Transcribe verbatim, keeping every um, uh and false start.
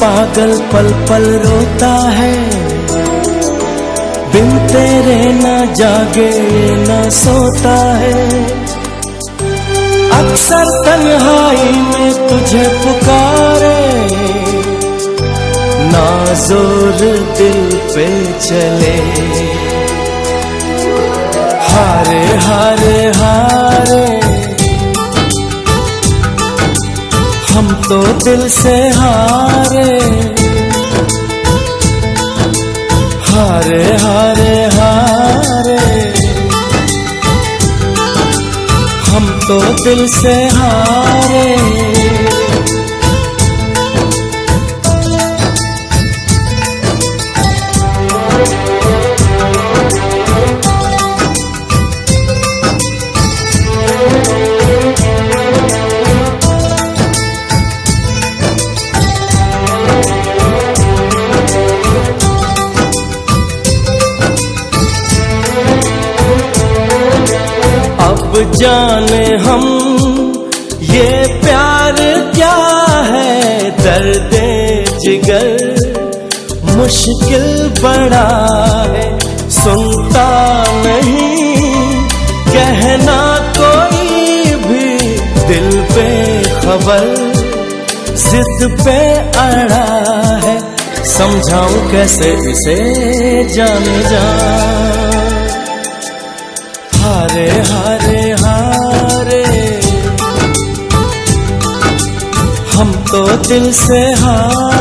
पागल पल पल रोता है, बिन तेरे न जागे न सोता है। अक्सर तन्हाई में तुझे पुकारे, ना जोर दिल पे चले। हारे हारे हारे हम तो दिल से हारे, हारे हारे हारे हम तो दिल से हारे। अब जाने हम ये प्यार क्या है, दर्द जिगर मुश्किल बड़ा है। सुनता नहीं कहना कोई भी, दिल पे खबर जिद पे अड़ा है। समझाऊं कैसे इसे जाने जा, हारे हारे हारे हम तो दिल से हारे।